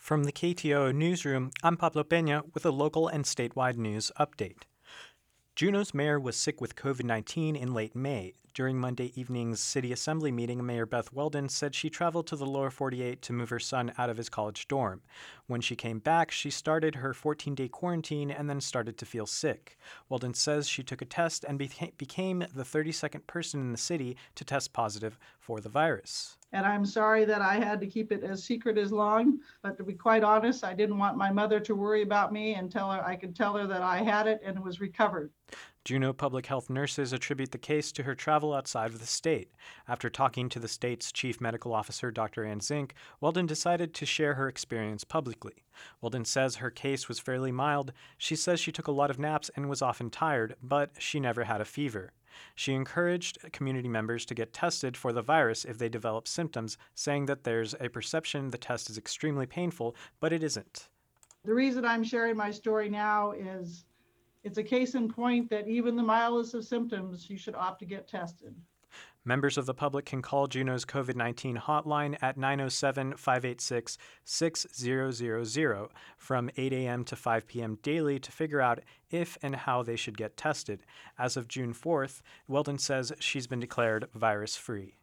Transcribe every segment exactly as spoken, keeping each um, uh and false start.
From the K T O O newsroom, I'm Pablo Peña with a local and statewide news update. Juneau's mayor was sick with COVID nineteen in late May. During Monday evening's City Assembly meeting, Mayor Beth Weldon said she traveled to the lower forty-eight to move her son out of his college dorm. When she came back, she started her fourteen-day quarantine and then started to feel sick. Weldon says she took a test and beca- became the thirty-second person in the city to test positive for the virus. And I'm sorry that I had to keep it as secret as long, but to be quite honest, I didn't want my mother to worry about me and tell her I could tell her that I had it and it was recovered. Juneau public health nurses attribute the case to her travel outside of the state. After talking to the state's chief medical officer, Doctor Ann Zink, Weldon decided to share her experience publicly. Weldon says her case was fairly mild. She says she took a lot of naps and was often tired, but she never had a fever. She encouraged community members to get tested for the virus if they develop symptoms, saying that there's a perception the test is extremely painful, but it isn't. The reason I'm sharing my story now is it's a case in point that even the mildest of symptoms, you should opt to get tested. Members of the public can call Juneau's COVID nineteen hotline at nine oh seven, five eight six, six zero zero zero from eight a.m. to five p.m. daily to figure out if and how they should get tested. As of June fourth, Weldon says she's been declared virus-free.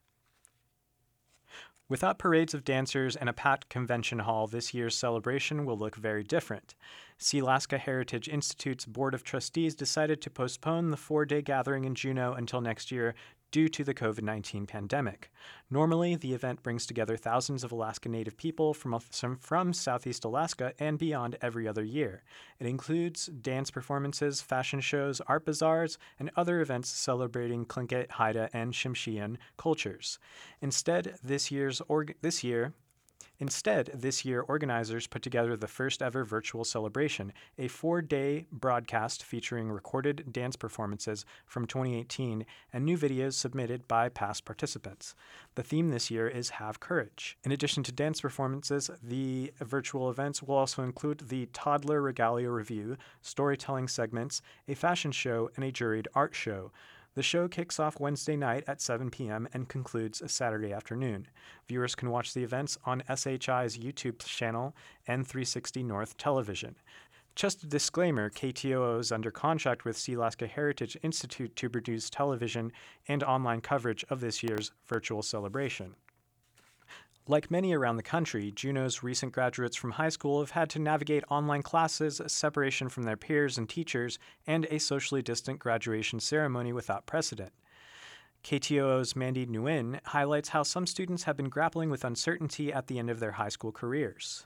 Without parades of dancers and a packed convention hall, this year's celebration will look very different. Sealaska Heritage Institute's Board of Trustees decided to postpone the four-day gathering in Juneau until next year due to the COVID nineteen pandemic. Normally, the event brings together thousands of Alaska Native people from, from Southeast Alaska and beyond every other year. It includes dance performances, fashion shows, art bazaars, and other events celebrating Tlingit, Haida, and Tsimshian cultures. Instead, this year's org- this year, Instead, this year, organizers put together the first ever virtual celebration, a four-day broadcast featuring recorded dance performances from twenty eighteen and new videos submitted by past participants. The theme this year is Have Courage. In addition to dance performances, the virtual events will also include the Toddler Regalia Review, storytelling segments, a fashion show, and a juried art show. The show kicks off Wednesday night at seven p.m. and concludes Saturday afternoon. Viewers can watch the events on S H I's YouTube channel, N three sixty North Television. Just a disclaimer, K T O O is under contract with Sealaska Heritage Institute to produce television and online coverage of this year's virtual celebration. Like many around the country, Juneau's recent graduates from high school have had to navigate online classes, separation from their peers and teachers, and a socially distant graduation ceremony without precedent. K T O O's Mandy Nguyen highlights how some students have been grappling with uncertainty at the end of their high school careers.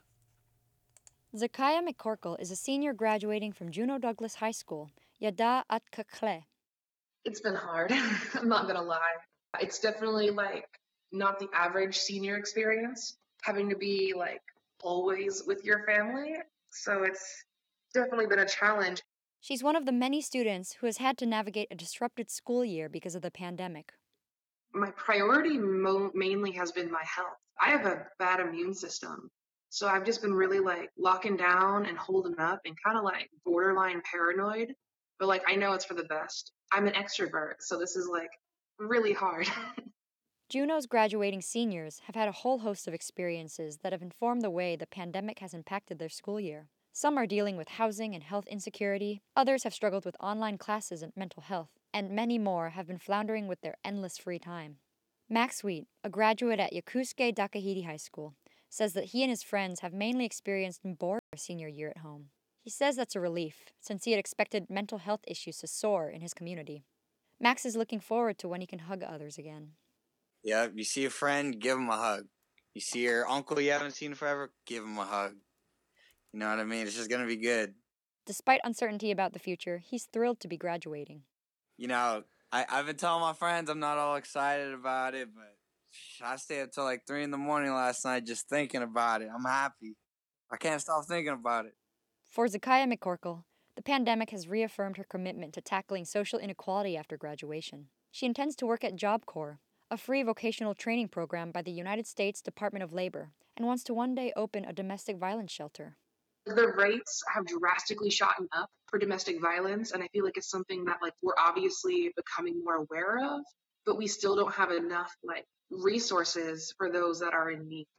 Zakaya McCorkle is a senior graduating from Juneau Douglas High School, Yada at Kakle. It's been hard. I'm not going to lie. It's definitely like not the average senior experience, having to be like always with your family. So it's definitely been a challenge. She's one of the many students who has had to navigate a disrupted school year because of the pandemic. My priority mo- mainly has been my health. I have a bad immune system. So I've just been really like locking down and holding up and kind of like borderline paranoid. But like, I know it's for the best. I'm an extrovert, so this is like really hard. Juneau's graduating seniors have had a whole host of experiences that have informed the way the pandemic has impacted their school year. Some are dealing with housing and health insecurity, others have struggled with online classes and mental health, and many more have been floundering with their endless free time. Max Wheat, a graduate at Yokosuka Dakahiti High School, says that he and his friends have mainly experienced boredom their senior year at home. He says that's a relief, since he had expected mental health issues to soar in his community. Max is looking forward to when he can hug others again. Yep, you see a friend, give him a hug. You see your uncle you haven't seen forever, give him a hug. You know what I mean? It's just going to be good. Despite uncertainty about the future, he's thrilled to be graduating. You know, I, I've been telling my friends I'm not all excited about it, but I stayed up till like three in the morning last night just thinking about it. I'm happy. I can't stop thinking about it. For Zakaya McCorkle, the pandemic has reaffirmed her commitment to tackling social inequality after graduation. She intends to work at Job Corps, a free vocational training program by the United States Department of Labor, and wants to one day open a domestic violence shelter. The rates have drastically shot up for domestic violence, and I feel like it's something that like we're obviously becoming more aware of, but we still don't have enough like resources for those that are in need.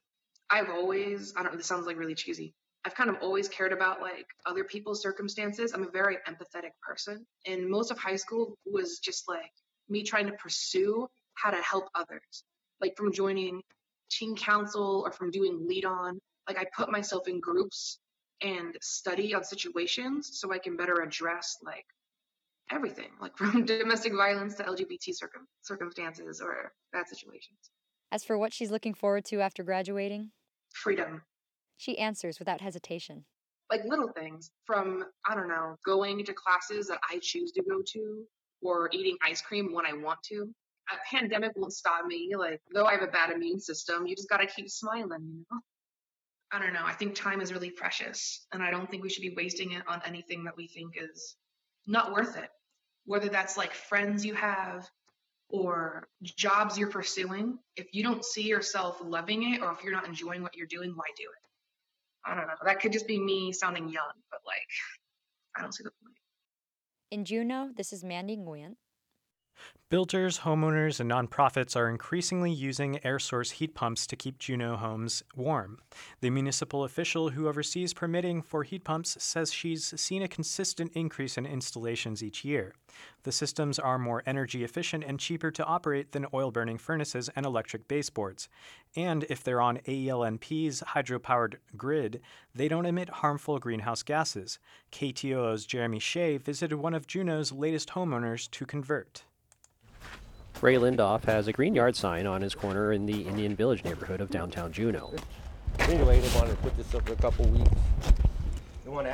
I've always, I don't know, this sounds like really cheesy. I've kind of always cared about like other people's circumstances. I'm a very empathetic person. And most of high school was just like me trying to pursue how to help others. Like from joining teen council or from doing lead on, like I put myself in groups and study on situations so I can better address like everything, like from domestic violence to L G B T circum- circumstances or bad situations. As for what she's looking forward to after graduating, Freedom. she answers without hesitation. Like little things from, I don't know, going to classes that I choose to go to or eating ice cream when I want to. A pandemic won't stop me. Like, though I have a bad immune system, you just got to keep smiling, you know? I don't know. I think time is really precious, and I don't think we should be wasting it on anything that we think is not worth it. Whether that's like friends you have or jobs you're pursuing, if you don't see yourself loving it or if you're not enjoying what you're doing, why do it? I don't know. That could just be me sounding young, but like, I don't see the point. In Juneau, this is Mandy Nguyen. Builders, homeowners, and nonprofits are increasingly using air source heat pumps to keep Juneau homes warm. The municipal official who oversees permitting for heat pumps says she's seen a consistent increase in installations each year. The systems are more energy efficient and cheaper to operate than oil-burning furnaces and electric baseboards. And if they're on A E L N P's hydropowered grid, they don't emit harmful greenhouse gases. K T O O's Jeremy Shea visited one of Juneau's latest homeowners to convert. Ray Lindoff has a green yard sign on his corner in the Indian Village neighborhood of downtown Juneau. Anyway, they wanted to put this up for a couple weeks. They want to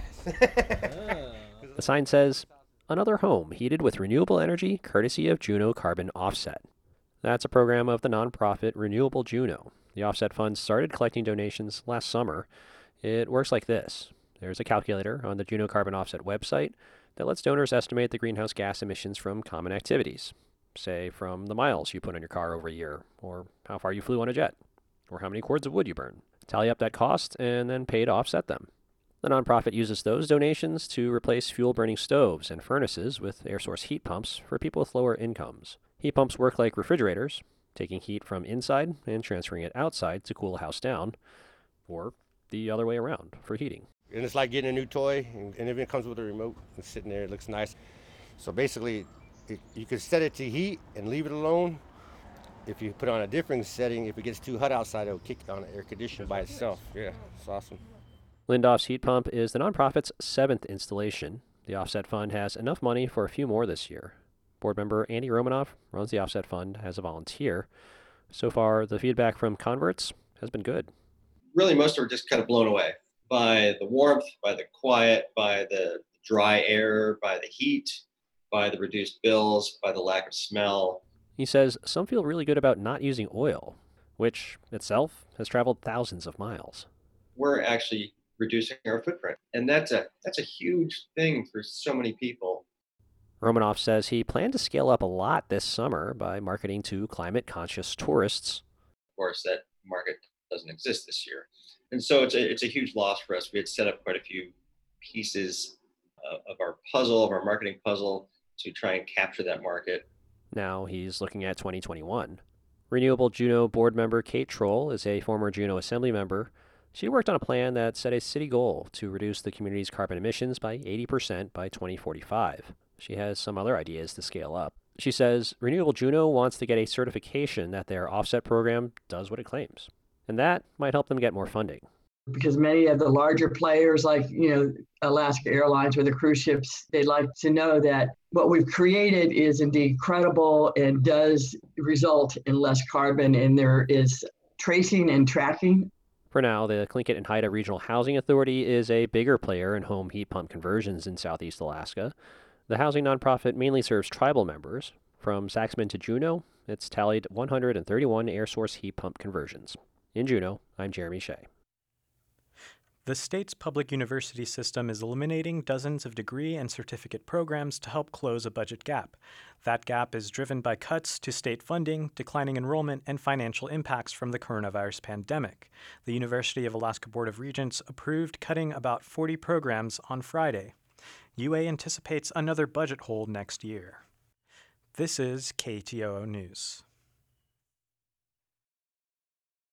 advertise. The sign says, "Another home heated with renewable energy courtesy of Juneau Carbon Offset." That's a program of the nonprofit Renewable Juneau. The Offset Fund started collecting donations last summer. It works like this. There's a calculator on the Juneau Carbon Offset website that lets donors estimate the greenhouse gas emissions from common activities. Say from the miles you put on your car over a year, or how far you flew on a jet, or how many cords of wood you burn. Tally up that cost and then pay to offset them. The nonprofit uses those donations to replace fuel-burning stoves and furnaces with air source heat pumps for people with lower incomes. Heat pumps work like refrigerators, taking heat from inside and transferring it outside to cool a house down, or the other way around for heating. And it's like getting a new toy, and, and it comes with a remote. It's sitting there, it looks nice. So basically, it, you can set it to heat and leave it alone. If you put on a different setting, if it gets too hot outside, it'll kick on air conditioner by itself. Yeah, it's awesome. Lindoff's heat pump is the nonprofit's seventh installation. The Offset Fund has enough money for a few more this year. Board member Andy Romanoff runs the Offset Fund as a volunteer. So far, the feedback from converts has been good. Really, most are just kind of blown away by the warmth, by the quiet, by the dry air, by the heat, by the reduced bills, by the lack of smell. He says some feel really good about not using oil, which itself has traveled thousands of miles. We're actually reducing our footprint, and that's a that's a huge thing for so many people. Romanoff says he planned to scale up a lot this summer by marketing to climate-conscious tourists. Of course, that market doesn't exist this year, and so it's a it's a huge loss for us. We had set up quite a few pieces uh, of our puzzle, of our marketing puzzle, to try and capture that market. Now he's looking at twenty twenty-one. Renewable Juneau board member Kate Troll is a former Juneau Assembly member. She worked on a plan that set a city goal to reduce the community's carbon emissions by eighty percent by twenty forty-five. She has some other ideas to scale up. She says Renewable Juneau wants to get a certification that their offset program does what it claims, and that might help them get more funding. Because many of the larger players like, you know, Alaska Airlines or the cruise ships, they'd like to know that what we've created is indeed credible and does result in less carbon, and there is tracing and tracking. For now, the Tlingit and Haida Regional Housing Authority is a bigger player in home heat pump conversions in southeast Alaska. The housing nonprofit mainly serves tribal members. From Saxman to Juneau, it's tallied one hundred thirty-one air source heat pump conversions. In Juneau, I'm Jeremy Shea. The state's public university system is eliminating dozens of degree and certificate programs to help close a budget gap. That gap is driven by cuts to state funding, declining enrollment, and financial impacts from the coronavirus pandemic. The University of Alaska Board of Regents approved cutting about forty programs on Friday. U A anticipates another budget hole next year. This is K T O O News.